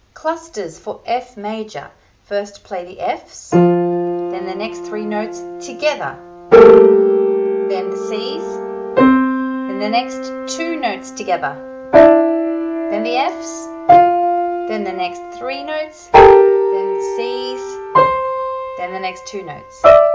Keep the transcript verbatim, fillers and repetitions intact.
Clusters for F major. First play the Fs, then the next three notes together, then the Cs, then the next two notes together, then the Fs, then the next three notes, then the Cs, then the next two notes.